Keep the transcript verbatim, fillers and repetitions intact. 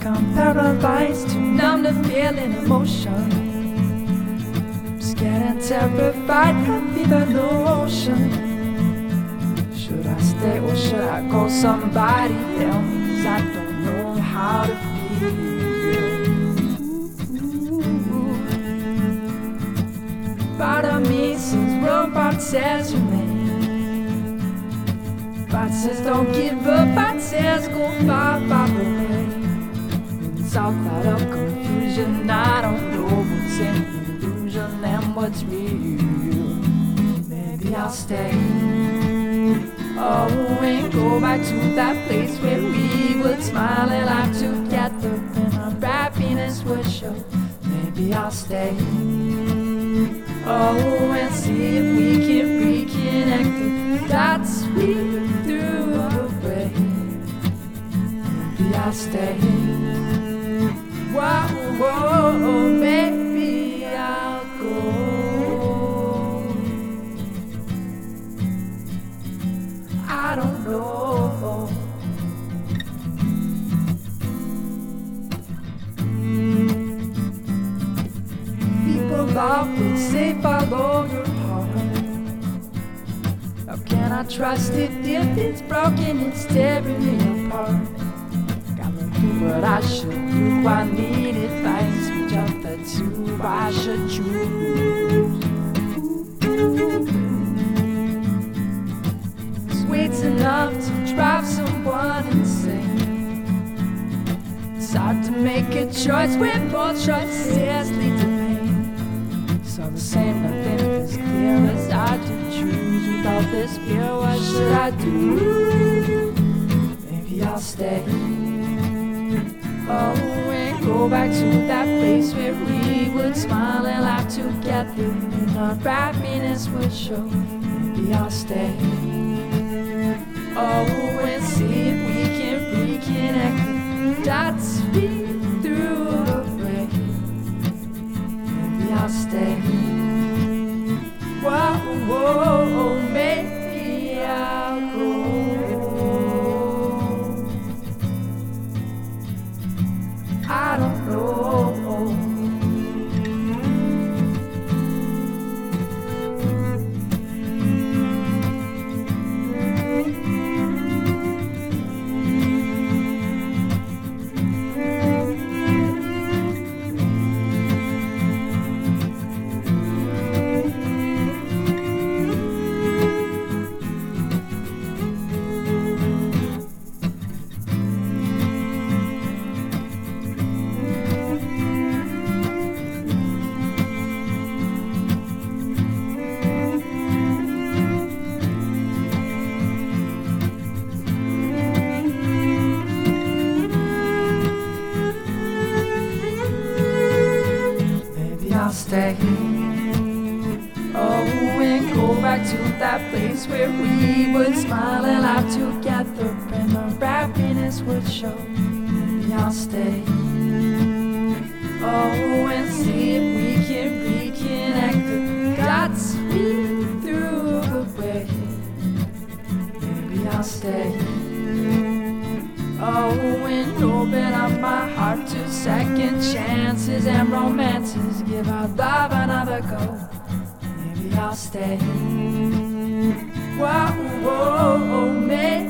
like I'm paralyzed, too numb to feeling emotion. I'm scared and terrified, can't be the ocean. Should I stay or should I go somebody else? I don't know how to feel. Part of me says run, part says remain. Part says don't give up, part says go far, far away. It's all caught up confusion, I don't know what's an illusion and what's real. Maybe I'll stay, oh, and go back to that place where we would smile and laugh together and our happiness would show. Maybe I'll stay, oh, and see if we can reconnect the dots we threw away. Maybe I'll stay, whoa, whoa, maybe I'll go. I don't know. People always say follow your heart. How can I trust it if it's broken, it's tearing me apart? Gotta do what I should do, I need advice. Which of the two I should choose? Sweet's enough to drive someone insane. It's hard to make a choice when both choices lead to pain. So the same, nothing is clear as I to choose. Without this fear, what should I do? Maybe I'll stay, oh, and go back to that place where we would smile and laugh together and our happiness would show. Maybe I'll stay, oh, and see if we can reconnect the dots we threw away. Maybe I'll stay, whoa, whoa, maybe I'll go. I don't know. I'll stay, oh, and go back to that place where we would smile and laugh together and our happiness would show. Maybe I'll stay, oh, and see if we can reconnect the dots we threw away. Maybe I'll stay, oh, and open up my heart to second chances and romances. Give our love another go. Maybe I'll stay, whoa, whoa, maybe